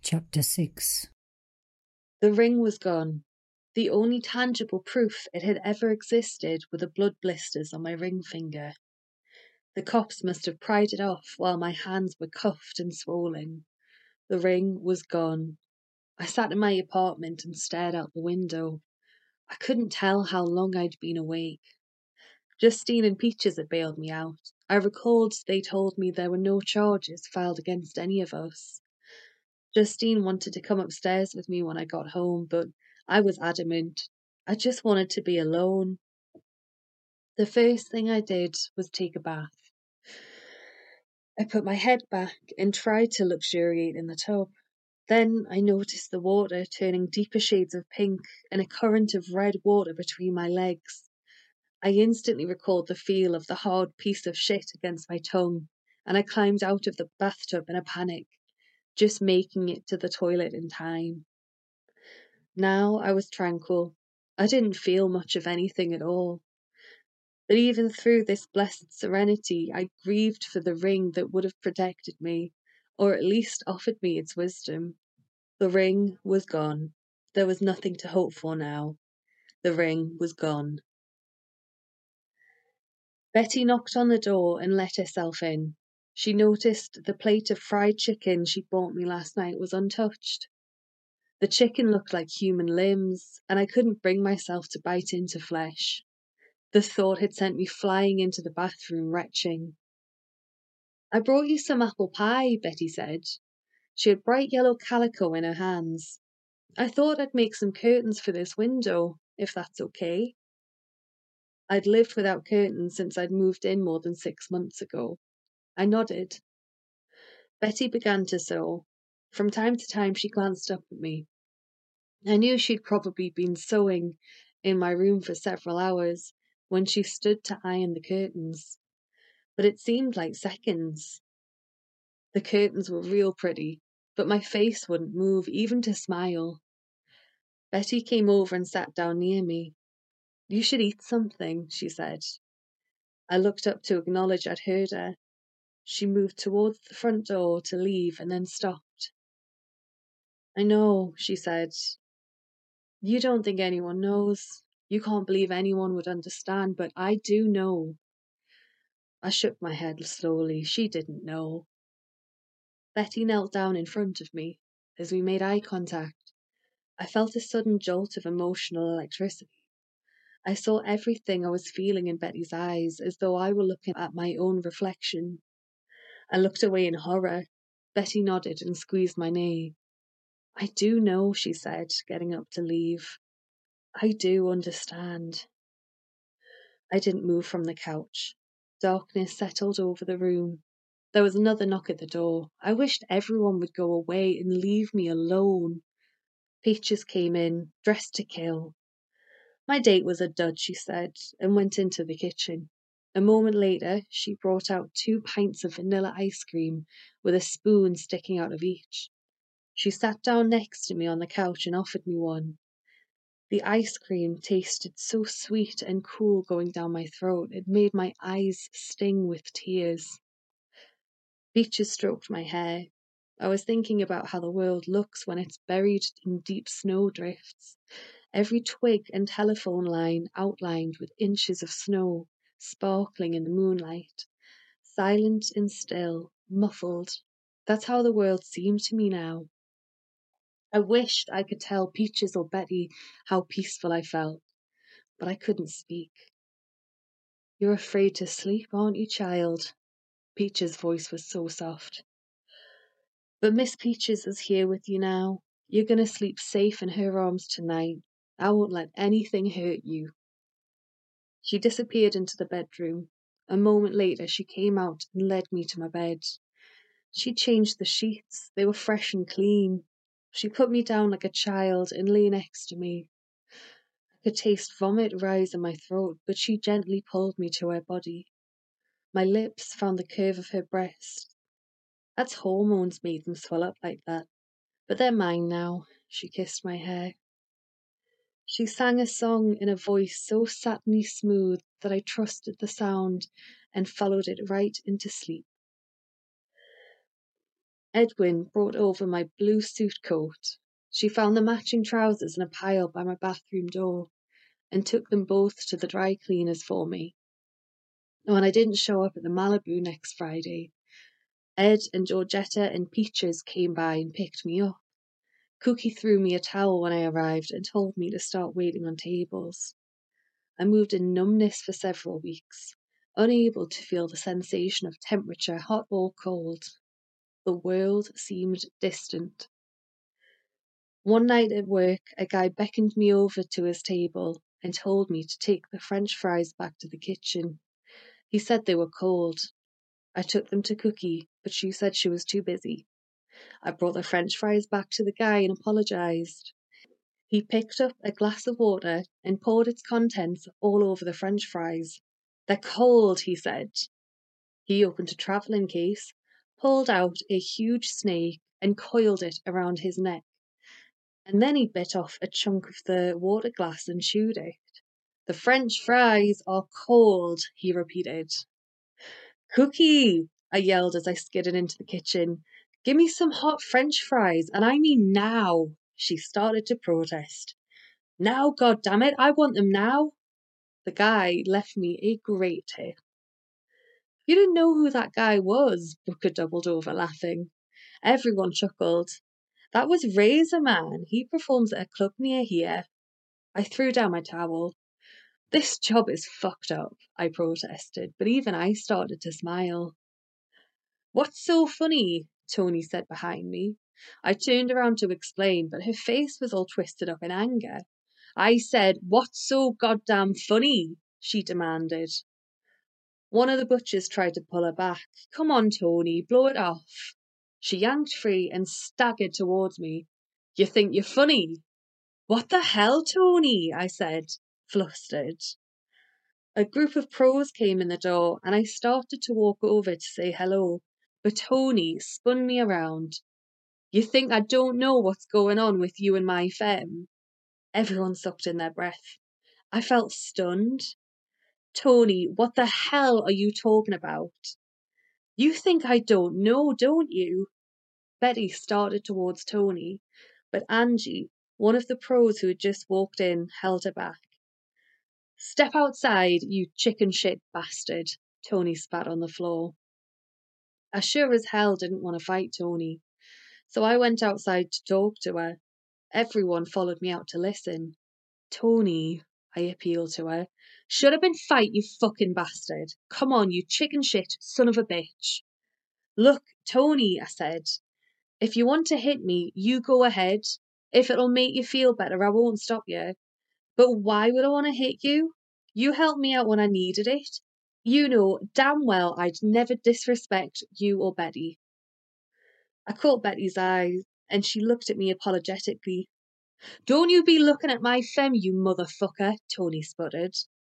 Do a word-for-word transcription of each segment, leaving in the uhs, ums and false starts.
Chapter six. The ring was gone. The only tangible proof it had ever existed were the blood blisters on my ring finger. The cops must have pried it off while my hands were cuffed and swollen. The ring was gone. I sat in my apartment and stared out the window. I couldn't tell how long I'd been awake. Justine and Peaches had bailed me out. I recalled they told me there were no charges filed against any of us. Justine wanted to come upstairs with me when I got home, but I was adamant. I just wanted to be alone. The first thing I did was take a bath. I put my head back and tried to luxuriate in the tub. Then I noticed the water turning deeper shades of pink and a current of red water between my legs. I instantly recalled the feel of the hard piece of shit against my tongue, and I climbed out of the bathtub in a panic, just making it to the toilet in time. Now I was tranquil. I didn't feel much of anything at all. But even through this blessed serenity, I grieved for the ring that would have protected me, or at least offered me its wisdom. The ring was gone. There was nothing to hope for now. The ring was gone. Betty knocked on the door and let herself in. She noticed the plate of fried chicken she bought me last night was untouched. The chicken looked like human limbs, and I couldn't bring myself to bite into flesh. The thought had sent me flying into the bathroom, retching. "I brought you some apple pie," Betty said. She had bright yellow calico in her hands. "I thought I'd make some curtains for this window, if that's okay." I'd lived without curtains since I'd moved in more than six months ago. I nodded. Betty began to sew. From time to time she glanced up at me. I knew she'd probably been sewing in my room for several hours when she stood to iron the curtains, but it seemed like seconds. The curtains were real pretty, but my face wouldn't move, even to smile. Betty came over and sat down near me. "You should eat something," she said. I looked up to acknowledge I'd heard her. She moved towards the front door to leave and then stopped. "I know," she said. "You don't think anyone knows. You can't believe anyone would understand, but I do know." I shook my head slowly. She didn't know. Betty knelt down in front of me. As we made eye contact, I felt a sudden jolt of emotional electricity. I saw everything I was feeling in Betty's eyes, as though I were looking at my own reflection. I looked away in horror. Betty nodded and squeezed my knee. "I do know," she said, getting up to leave. "I do understand." I didn't move from the couch. Darkness settled over the room. There was another knock at the door. I wished everyone would go away and leave me alone. Peaches came in, dressed to kill. "My date was a dud," she said, and went into the kitchen. A moment later, she brought out two pints of vanilla ice cream with a spoon sticking out of each. She sat down next to me on the couch and offered me one. The ice cream tasted so sweet and cool going down my throat, it made my eyes sting with tears. Peaches stroked my hair. I was thinking about how the world looks when it's buried in deep snowdrifts. Every twig and telephone line outlined with inches of snow, sparkling in the moonlight. Silent and still, muffled. That's how the world seemed to me now. I wished I could tell Peaches or Betty how peaceful I felt, but I couldn't speak. "You're afraid to sleep, aren't you, child?" Peaches' voice was so soft. "But Miss Peaches is here with you now. You're gonna sleep safe in her arms tonight. I won't let anything hurt you." She disappeared into the bedroom. A moment later she came out and led me to my bed. She changed the sheets. They were fresh and clean. She put me down like a child and lay next to me. I could taste vomit rise in my throat, but she gently pulled me to her body. My lips found the curve of her breast. That's hormones made them swell up like that. But they're mine now. She kissed my hair. She sang a song in a voice so satiny smooth that I trusted the sound and followed it right into sleep. Edwin brought over my blue suit coat. She found the matching trousers in a pile by my bathroom door and took them both to the dry cleaners for me. When I didn't show up at the Malibu next Friday, Ed and Georgetta and Peaches came by and picked me up. Cookie threw me a towel when I arrived and told me to start waiting on tables. I moved in numbness for several weeks, unable to feel the sensation of temperature, hot or cold. The world seemed distant. One night at work, a guy beckoned me over to his table and told me to take the French fries back to the kitchen. He said they were cold. I took them to Cookie, but she said she was too busy. I brought the French fries back to the guy and apologized. He picked up a glass of water and poured its contents all over the French fries. They're cold, he said. He opened a travelling case, pulled out a huge snake and coiled it around his neck. And then he bit off a chunk of the water glass and chewed it. The French fries are cold, he repeated. Cookie, I yelled as I skidded into the kitchen. Give me some hot French fries, and I mean now. She started to protest. Now, goddammit, I want them now. The guy left me a great tip. You didn't know who that guy was, Booker doubled over, laughing. Everyone chuckled. That was Razor Man. He performs at a club near here. I threw down my towel. This job is fucked up, I protested, but even I started to smile. What's so funny? Tony said behind me. I turned around to explain, but her face was all twisted up in anger. I said, What's so goddamn funny? She demanded. One of the butchers tried to pull her back. Come on, Tony, blow it off. She yanked free and staggered towards me. You think you're funny? What the hell, Tony? I said, flustered. A group of pros came in the door and I started to walk over to say hello, but Tony spun me around. You think I don't know what's going on with you and my femme? Everyone sucked in their breath. I felt stunned. Tony, what the hell are you talking about? You think I don't know, don't you? Betty started towards Tony, but Angie, one of the pros who had just walked in, held her back. Step outside, you chicken shit bastard, Tony spat on the floor. I sure as hell didn't want to fight Tony, so I went outside to talk to her. Everyone followed me out to listen. Tony, I appealed to her, shut up and fight, you fucking bastard. Come on, you chicken shit son of a bitch. Look, Tony, I said, if you want to hit me, you go ahead. If it'll make you feel better, I won't stop you. But why would I want to hit you? You helped me out when I needed it. You know damn well I'd never disrespect you or Betty. I caught Betty's eyes, and she looked at me apologetically. Don't you be looking at my femme, you motherfucker, Tony sputtered.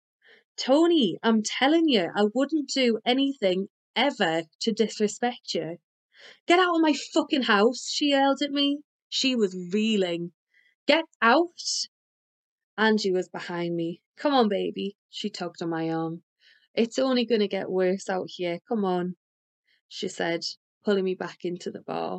Tony, I'm telling you, I wouldn't do anything ever to disrespect you. Get out of my fucking house, she yelled at me. She was reeling. Get out! Angie was behind me. Come on, baby, she tugged on my arm. It's only going to get worse out here. Come on, she said, pulling me back into the bar.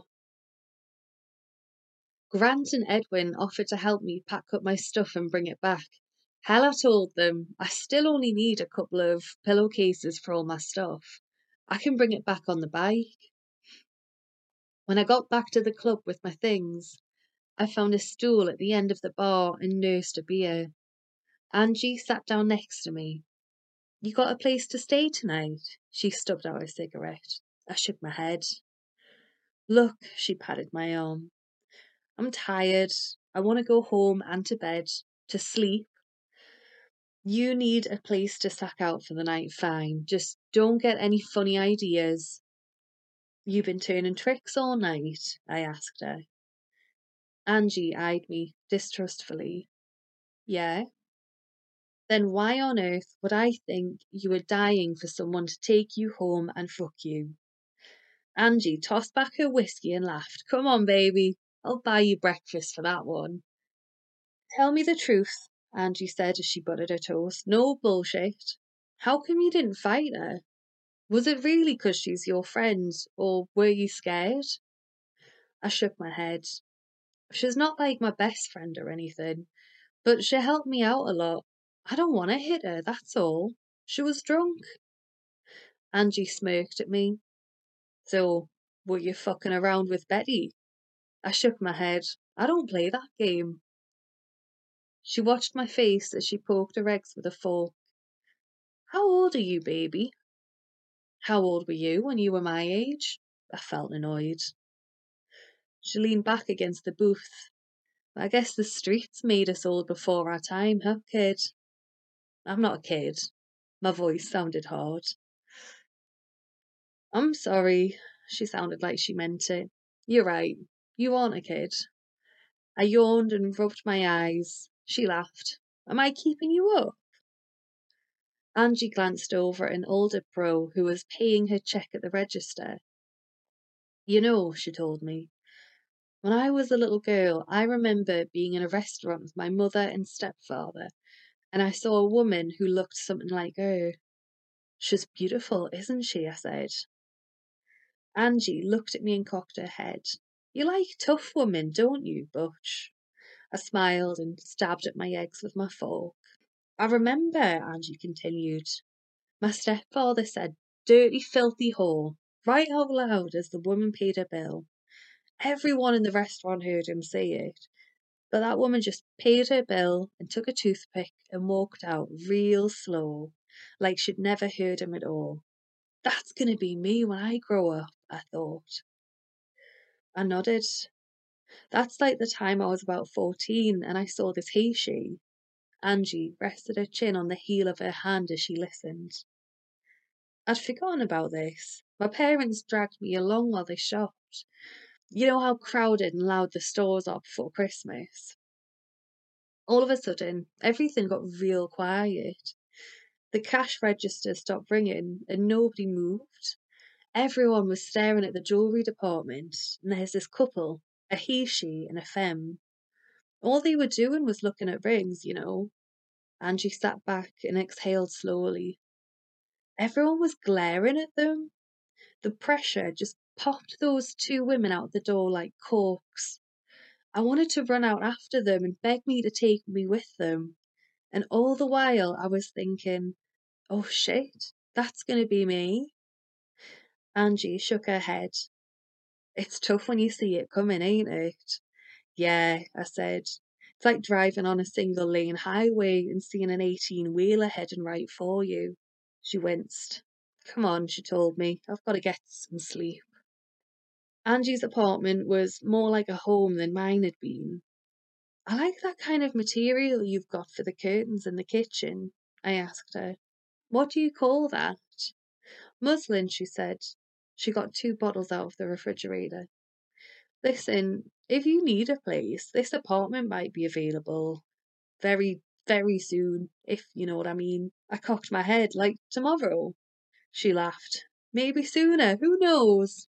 Grant and Edwin offered to help me pack up my stuff and bring it back. Hell, I told them, I still only need a couple of pillowcases for all my stuff. I can bring it back on the bike. When I got back to the club with my things, I found a stool at the end of the bar and nursed a beer. Angie sat down next to me. You got a place to stay tonight? She stubbed out a cigarette. I shook my head. Look, she patted my arm. I'm tired. I want to go home and to bed, to sleep. You need a place to sack out for the night, fine. Just don't get any funny ideas. You been turning tricks all night? I asked her. Angie eyed me distrustfully. Yeah? Then why on earth would I think you were dying for someone to take you home and fuck you? Angie tossed back her whiskey and laughed. Come on, baby. I'll buy you breakfast for that one. Tell me the truth, Angie said as she buttered her toast. No bullshit. How come you didn't fight her? Was it really 'cause she's your friend, or were you scared? I shook my head. She's not like my best friend or anything, but she helped me out a lot. I don't want to hit her, that's all. She was drunk. Angie smirked at me. So, were you fucking around with Betty? I shook my head. I don't play that game. She watched my face as she poked her eggs with a fork. How old are you, baby? How old were you when you were my age? I felt annoyed. She leaned back against the booth. I guess the streets made us old before our time, huh, kid? I'm not a kid. My voice sounded hard. I'm sorry. She sounded like she meant it. You're right. You aren't a kid. I yawned and rubbed my eyes. She laughed. Am I keeping you up? Angie glanced over at an older pro who was paying her check at the register. You know, she told me, when I was a little girl, I remember being in a restaurant with my mother and stepfather, and I saw a woman who looked something like her. She's beautiful, isn't she? I said. Angie looked at me and cocked her head. You like tough women, don't you, Butch? I smiled and stabbed at my eggs with my fork. I remember, Angie continued. My stepfather said, dirty, filthy whore, right out loud as the woman paid her bill. Everyone in the restaurant heard him say it, but that woman just paid her bill and took a toothpick and walked out real slow, like she'd never heard him at all. That's going to be me when I grow up, I thought. I nodded. That's like the time I was about fourteen and I saw this he she. Angie rested her chin on the heel of her hand as she listened. I'd forgotten about this. My parents dragged me along while they shopped. You know how crowded and loud the stores are before Christmas? All of a sudden, everything got real quiet. The cash register stopped ringing and nobody moved. Everyone was staring at the jewellery department, and there's this couple, a he, she, and a femme. All they were doing was looking at rings, you know. Angie sat back and exhaled slowly. Everyone was glaring at them. The pressure just popped those two women out the door like corks. I wanted to run out after them and beg me to take me with them. And all the while I was thinking, oh shit, that's going to be me. Angie shook her head. It's tough when you see it coming, ain't it? Yeah, I said. It's like driving on a single lane highway and seeing an eighteen-wheeler heading right for you. She winced. Come on, she told me. I've got to get some sleep. Angie's apartment was more like a home than mine had been. I like that kind of material you've got for the curtains in the kitchen, I asked her. What do you call that? Muslin, she said. She got two bottles out of the refrigerator. Listen, if you need a place, this apartment might be available very, very soon, if you know what I mean. I cocked my head, like tomorrow. She laughed. Maybe sooner, who knows?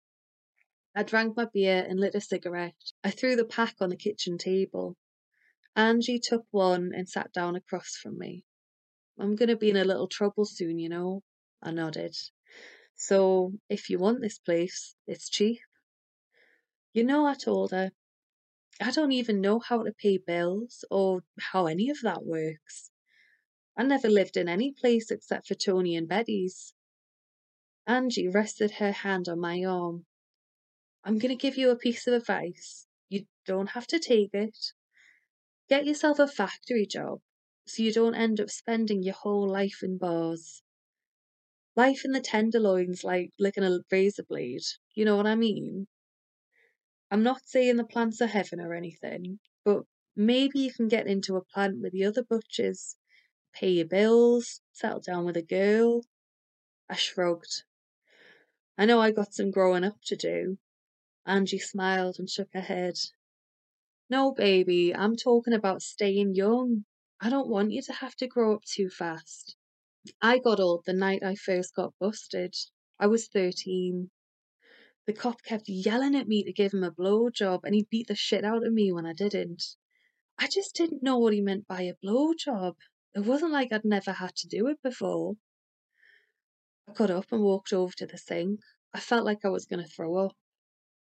I drank my beer and lit a cigarette. I threw the pack on the kitchen table. Angie took one and sat down across from me. I'm going to be in a little trouble soon, you know. I nodded. So, if you want this place, it's cheap. You know, I told her, I don't even know how to pay bills or how any of that works. I never lived in any place except for Tony and Betty's. Angie rested her hand on my arm. I'm going to give you a piece of advice. You don't have to take it. Get yourself a factory job so you don't end up spending your whole life in bars. Life in the Tenderloin's like licking a razor blade. You know what I mean? I'm not saying the plants are heaven or anything, but maybe you can get into a plant with the other butchers, pay your bills, settle down with a girl. I shrugged. I know I got some growing up to do. Angie smiled and shook her head. No, baby, I'm talking about staying young. I don't want you to have to grow up too fast. I got old the night I first got busted. I was thirteen. The cop kept yelling at me to give him a blowjob, and he beat the shit out of me when I didn't. I just didn't know what he meant by a blowjob. It wasn't like I'd never had to do it before. I got up and walked over to the sink. I felt like I was going to throw up.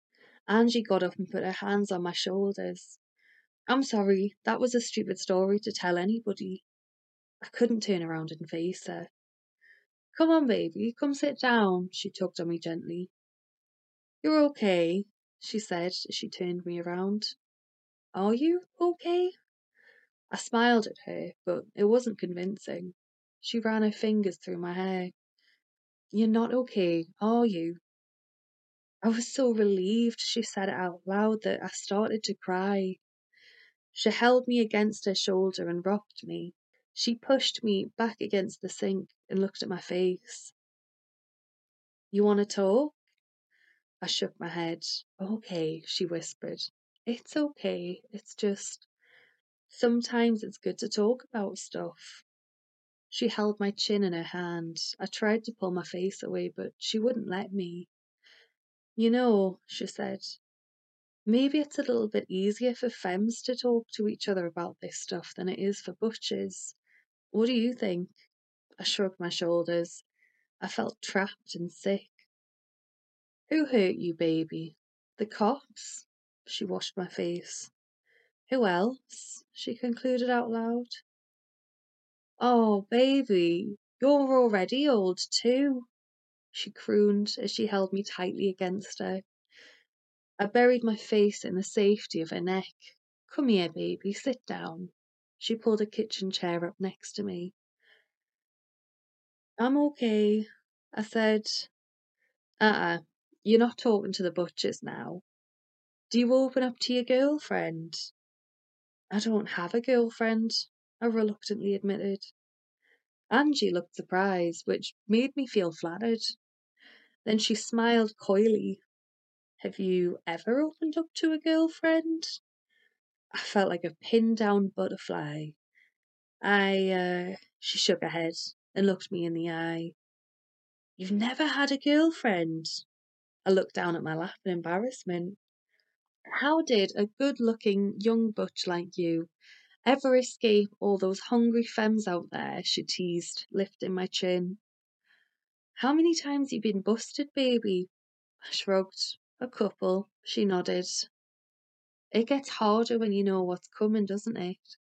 Angie got up and put her hands on my shoulders. I'm sorry, that was a stupid story to tell anybody. I couldn't turn around and face her. Come on, baby, come sit down, she tugged on me gently. You're okay, she said as she turned me around. Are you okay? I smiled at her, but it wasn't convincing. She ran her fingers through my hair. You're not okay, are you? I was so relieved she said it out loud that I started to cry. She held me against her shoulder and rocked me. She pushed me back against the sink and looked at my face. You want to talk? I shook my head. Okay, she whispered. It's okay. It's just sometimes it's good to talk about stuff. She held my chin in her hand. I tried to pull my face away, but she wouldn't let me. You know, she said, maybe it's a little bit easier for femmes to talk to each other about this stuff than it is for butchers. What do you think? I shrugged my shoulders. I felt trapped and sick. Who hurt you, baby? The cops? She washed my face. Who else? She concluded out loud. Oh, baby, you're already old too, she crooned as she held me tightly against her. I buried my face in the safety of her neck. Come here, baby, sit down. She pulled a kitchen chair up next to me. I'm okay, I said. Uh-uh, you're not talking to the butchers now. Do you open up to your girlfriend? I don't have a girlfriend, I reluctantly admitted. Angie looked surprised, which made me feel flattered. Then she smiled coyly. Have you ever opened up to a girlfriend? I felt like a pinned down butterfly. I, uh, she shook her head and looked me in the eye. You've never had a girlfriend? I looked down at my lap in embarrassment. How did a good-looking young butch like you ever escape all those hungry femmes out there? She teased, lifting my chin. How many times you been busted, baby? I shrugged. A couple, she nodded. It gets harder when you know what's coming, doesn't it?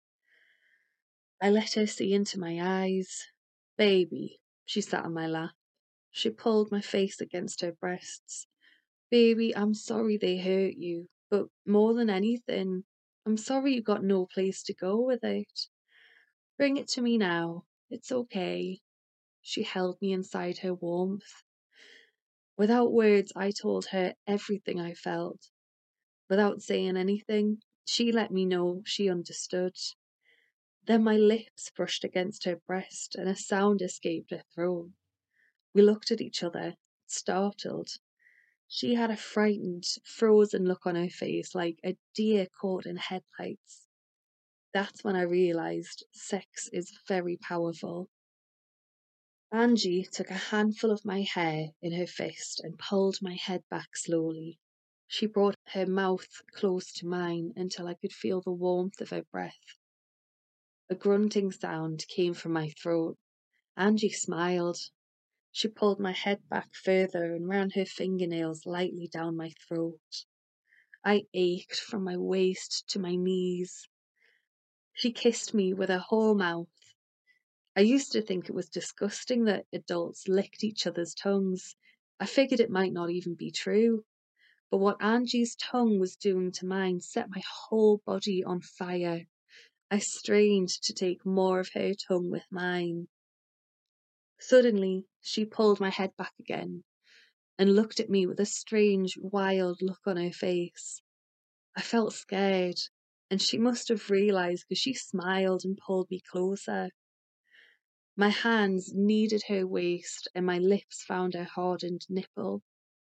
I let her see into my eyes. Baby, she sat on my lap. She pulled my face against her breasts. Baby, I'm sorry they hurt you, but more than anything, I'm sorry you got no place to go with it. Bring it to me now. It's okay. She held me inside her warmth. Without words, I told her everything I felt. Without saying anything, she let me know she understood. Then my lips brushed against her breast and a sound escaped her throat. We looked at each other, startled. She had a frightened, frozen look on her face like a deer caught in headlights. That's when I realised sex is very powerful. Angie took a handful of my hair in her fist and pulled my head back slowly. She brought her mouth close to mine until I could feel the warmth of her breath. A grunting sound came from my throat. Angie smiled. She pulled my head back further and ran her fingernails lightly down my throat. I ached from my waist to my knees. She kissed me with her whole mouth. I used to think it was disgusting that adults licked each other's tongues. I figured it might not even be true. But what Angie's tongue was doing to mine set my whole body on fire. I strained to take more of her tongue with mine. Suddenly, she pulled my head back again and looked at me with a strange, wild look on her face. I felt scared, and she must have realised because she smiled and pulled me closer. My hands kneaded her waist and my lips found her hardened nipple.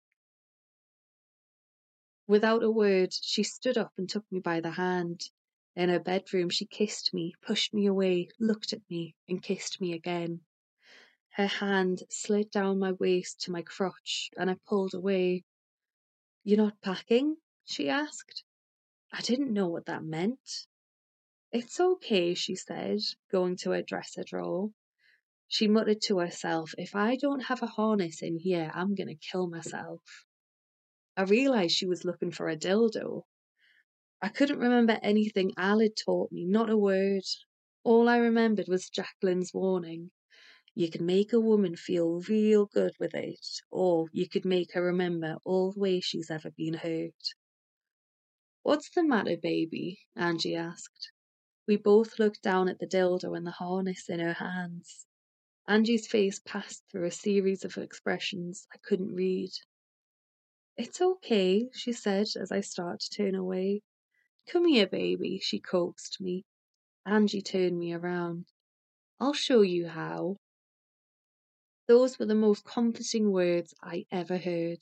Without a word, she stood up and took me by the hand. In her bedroom, she kissed me, pushed me away, looked at me, and kissed me again. Her hand slid down my waist to my crotch, and I pulled away. "You're not packing?" she asked. I didn't know what that meant. "It's okay," she said, going to her dresser drawer. She muttered to herself, "If I don't have a harness in here, I'm gonna kill myself." I realised she was looking for a dildo. I couldn't remember anything Al had taught me, not a word. All I remembered was Jacqueline's warning. You can make a woman feel real good with it, or you could make her remember all the ways she's ever been hurt. What's the matter, baby? Angie asked. We both looked down at the dildo and the harness in her hands. Angie's face passed through a series of expressions I couldn't read. It's okay, she said as I started to turn away. Come here, baby, she coaxed me. Angie turned me around. I'll show you how. Those were the most comforting words I ever heard.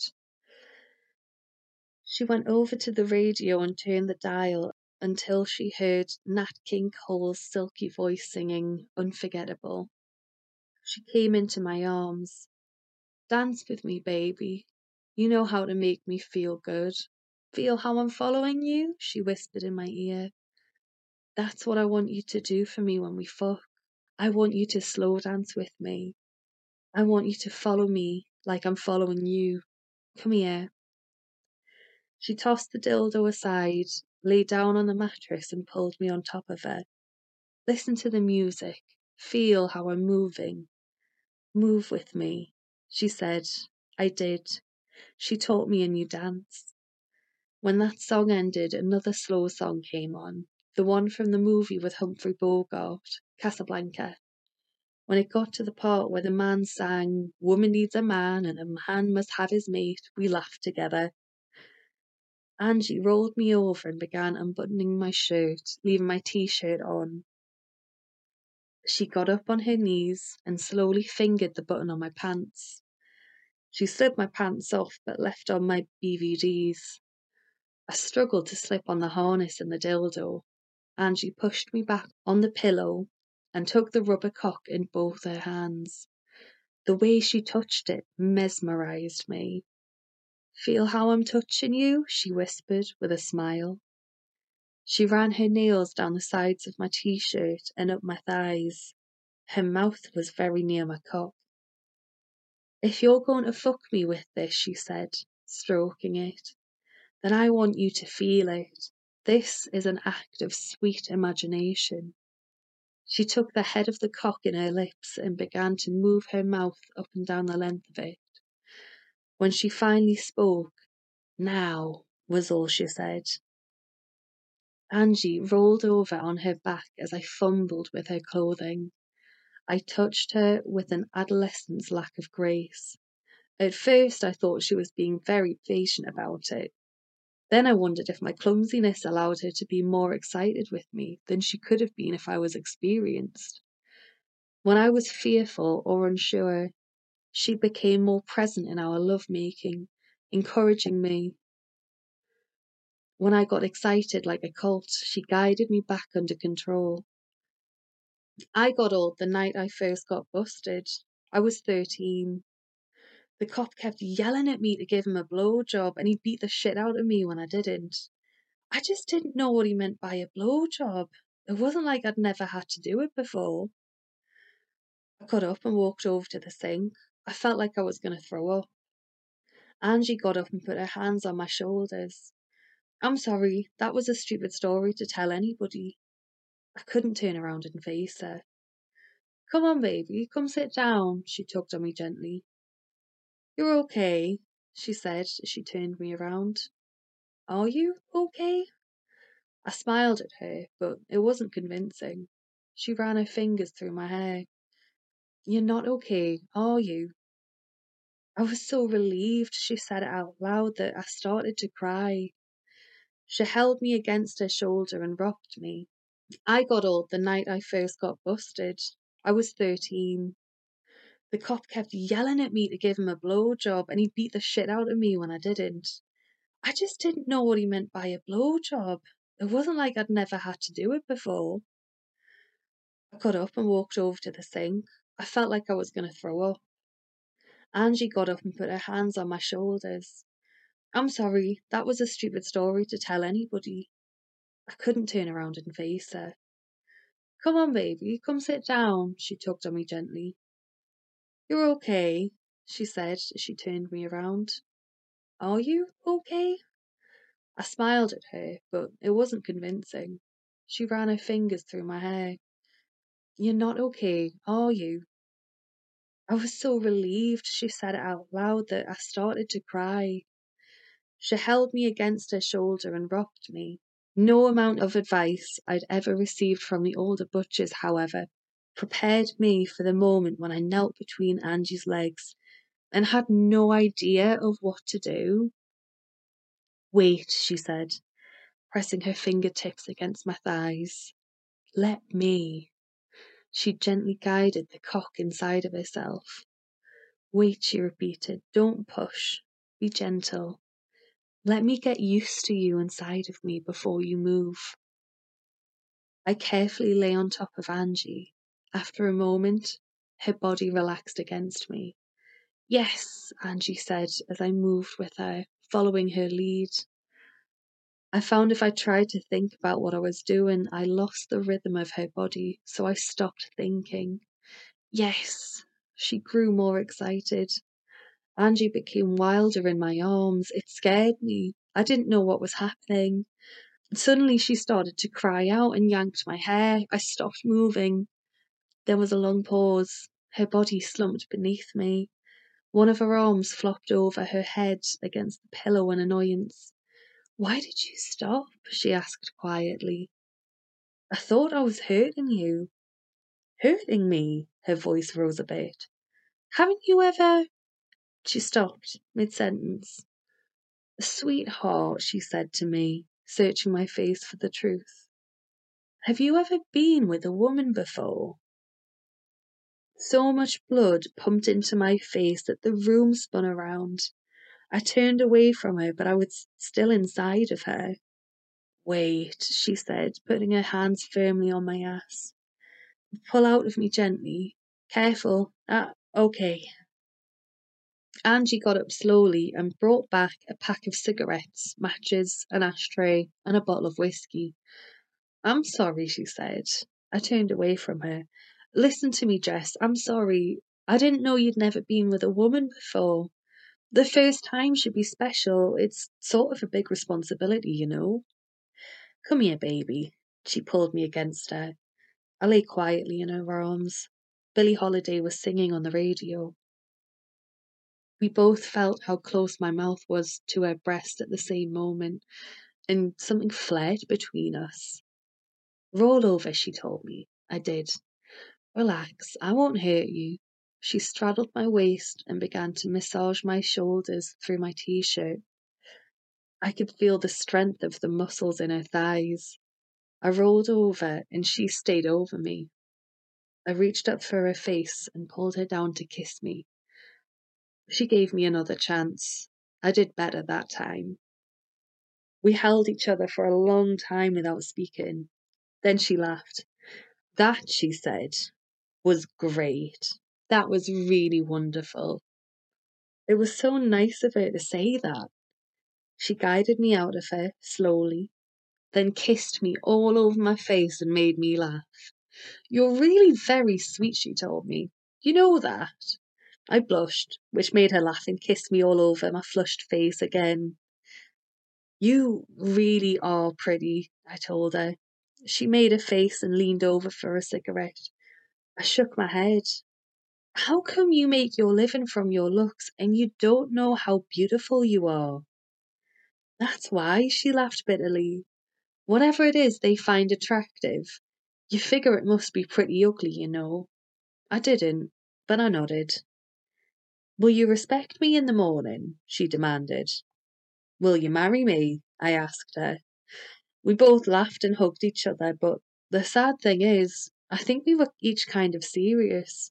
She went over to the radio and turned the dial until she heard Nat King Cole's silky voice singing Unforgettable. She came into my arms. Dance with me, baby. You know how to make me feel good. Feel how I'm following you? She whispered in my ear. That's what I want you to do for me when we fuck. I want you to slow dance with me. I want you to follow me like I'm following you. Come here. She tossed the dildo aside, lay down on the mattress and pulled me on top of her. Listen to the music. Feel how I'm moving. Move with me, she said. I did. She taught me a new dance. When that song ended, another slow song came on, the one from the movie with Humphrey Bogart, Casablanca. When it got to the part where the man sang, Woman needs a man and a man must have his mate, we laughed together. Angie rolled me over and began unbuttoning my shirt, leaving my t-shirt on. She got up on her knees and slowly fingered the button on my pants. She slid my pants off but left on my B V Ds. I struggled to slip on the harness and the dildo. Angie pushed me back on the pillow and took the rubber cock in both her hands. The way she touched it mesmerized me. Feel how I'm touching you? She whispered with a smile. She ran her nails down the sides of my t-shirt and up my thighs. Her mouth was very near my cock. If you're going to fuck me with this, she said, stroking it, then I want you to feel it. This is an act of sweet imagination. She took the head of the cock in her lips and began to move her mouth up and down the length of it. When she finally spoke, now was all she said. Angie rolled over on her back as I fumbled with her clothing. I touched her with an adolescent's lack of grace. At first I thought she was being very patient about it. Then I wondered if my clumsiness allowed her to be more excited with me than she could have been if I was experienced. When I was fearful or unsure, she became more present in our love-making, encouraging me. When I got excited like a colt, she guided me back under control. I got old the night I first got busted. I was thirteen. The cop kept yelling at me to give him a blowjob, and he beat the shit out of me when I didn't. I just didn't know what he meant by a blowjob. It wasn't like I'd never had to do it before. I got up and walked over to the sink. I felt like I was going to throw up. Angie got up and put her hands on my shoulders. I'm sorry, that was a stupid story to tell anybody. I couldn't turn around and face her. Come on, baby, come sit down, she tugged on me gently. You're okay, she said as she turned me around. Are you okay? I smiled at her, but it wasn't convincing. She ran her fingers through my hair. You're not okay, are you? I was so relieved she said it out loud that I started to cry. She held me against her shoulder and rocked me. I got old the night I first got busted. I was thirteen. The cop kept yelling at me to give him a blowjob, and he beat the shit out of me when I didn't. I just didn't know what he meant by a blowjob. It wasn't like I'd never had to do it before. I got up and walked over to the sink. I felt like I was going to throw up. Angie got up and put her hands on my shoulders. I'm sorry, that was a stupid story to tell anybody. I couldn't turn around and face her. Come on, baby, come sit down, she tugged on me gently. You're okay, she said as she turned me around. Are you okay? I smiled at her, but it wasn't convincing. She ran her fingers through my hair. You're not okay, are you? I was so relieved she said it out loud that I started to cry. She held me against her shoulder and rocked me. No amount of advice I'd ever received from the older butchers, however, prepared me for the moment when I knelt between Angie's legs and had no idea of what to do. Wait, she said, pressing her fingertips against my thighs. Let me. She gently guided the cock inside of herself. Wait, she repeated. Don't push. Be gentle. Let me get used to you inside of me before you move. I carefully lay on top of Angie. After a moment, her body relaxed against me. Yes, Angie said as I moved with her, following her lead. I found if I tried to think about what I was doing, I lost the rhythm of her body, so I stopped thinking. Yes, she grew more excited. Angie became wilder in my arms. It scared me. I didn't know what was happening. Suddenly she started to cry out and yanked my hair. I stopped moving. There was a long pause. Her body slumped beneath me. One of her arms flopped over her head against the pillow in annoyance. Why did you stop? She asked quietly. I thought I was hurting you. Hurting me? Her voice rose a bit. Haven't you ever... She stopped mid-sentence. Sweetheart, she said to me, searching my face for the truth. Have you ever been with a woman before? So much blood pumped into my face that the room spun around. I turned away from her, but I was still inside of her. Wait, she said, putting her hands firmly on my ass. Pull out of me gently. Careful. Ah, okay. Angie got up slowly and brought back a pack of cigarettes, matches, an ashtray, and a bottle of whiskey. I'm sorry, she said. I turned away from her. Listen to me, Jess. I'm sorry. I didn't know you'd never been with a woman before. The first time should be special. It's sort of a big responsibility, you know. Come here, baby. She pulled me against her. I lay quietly in her arms. Billie Holiday was singing on the radio. We both felt how close my mouth was to her breast at the same moment, and something flared between us. Roll over, she told me. I did. Relax, I won't hurt you. She straddled my waist and began to massage my shoulders through my t-shirt. I could feel the strength of the muscles in her thighs. I rolled over and she stayed over me. I reached up for her face and pulled her down to kiss me. She gave me another chance. I did better that time. We held each other for a long time without speaking. Then she laughed. That, she said, was great. That was really wonderful. It was so nice of her to say that. She guided me out of her, slowly, then kissed me all over my face and made me laugh. You're really very sweet, she told me. You know that? I blushed, which made her laugh and kissed me all over my flushed face again. You really are pretty, I told her. She made a face and leaned over for a cigarette. I shook my head. How come you make your living from your looks and you don't know how beautiful you are? That's why, she laughed bitterly. Whatever it is they find attractive, you figure it must be pretty ugly, you know. I didn't, but I nodded. Will you respect me in the morning? She demanded. Will you marry me? I asked her. We both laughed and hugged each other, but the sad thing is, I think we were each kind of serious.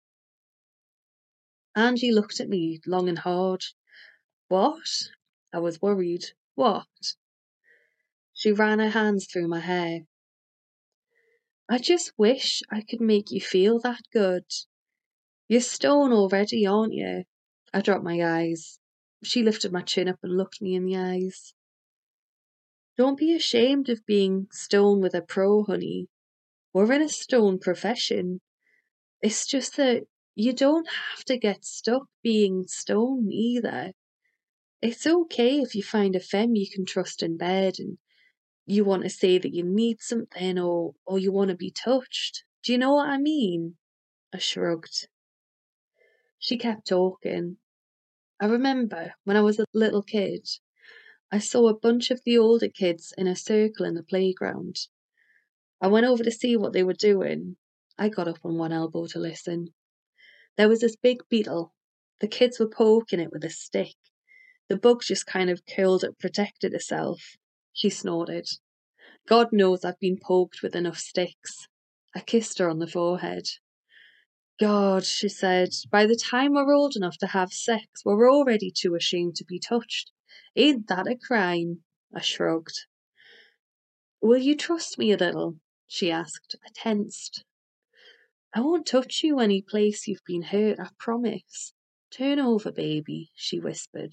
Angie looked at me long and hard. What? I was worried. What? She ran her hands through my hair. I just wish I could make you feel that good. You're stone already, aren't you? I dropped my eyes. She lifted my chin up and looked me in the eyes. Don't be ashamed of being stone with a pro, honey. We're in a stone profession. It's just that you don't have to get stuck being stone either. It's okay if you find a femme you can trust in bed and you want to say that you need something or or you want to be touched. Do you know what I mean? I shrugged. She kept talking. I remember when I was a little kid, I saw a bunch of the older kids in a circle in the playground. I went over to see what they were doing. I got up on one elbow to listen. There was this big beetle. The kids were poking it with a stick. The bug just kind of curled up, protected itself. She snorted. God knows I've been poked with enough sticks. I kissed her on the forehead. God, she said, by the time we're old enough to have sex, we're already too ashamed to be touched. Ain't that a crime? I shrugged. Will you trust me a little? She asked. I tensed. I won't touch you any place you've been hurt, I promise. Turn over, baby, she whispered.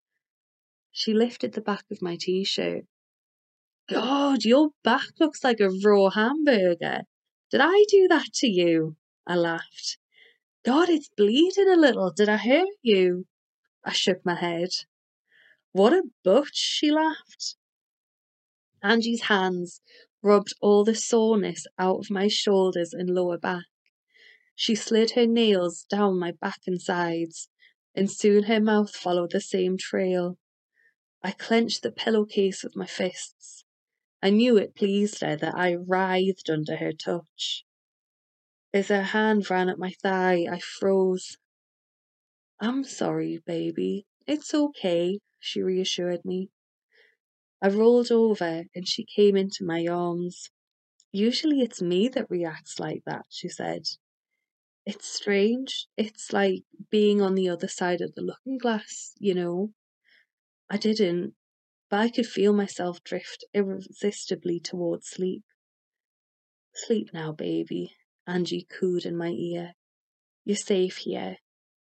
She lifted the back of my t-shirt. God, your back looks like a raw hamburger. Did I do that to you? I laughed. God, it's bleeding a little. Did I hurt you? I shook my head. What a butch, she laughed. Angie's hands rubbed all the soreness out of my shoulders and lower back. She slid her nails down my back and sides, and soon her mouth followed the same trail. I clenched the pillowcase with my fists. I knew it pleased her that I writhed under her touch. As her hand ran up my thigh, I froze. I'm sorry, baby. It's okay, she reassured me. I rolled over and she came into my arms. Usually it's me that reacts like that, she said. It's strange. It's like being on the other side of the looking glass, you know. I didn't, but I could feel myself drift irresistibly towards sleep. Sleep now, baby, Angie cooed in my ear. You're safe here.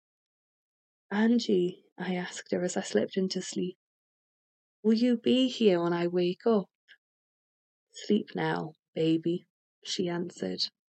Angie, I asked her as I slipped into sleep, will you be here when I wake up? Sleep now, baby, she answered.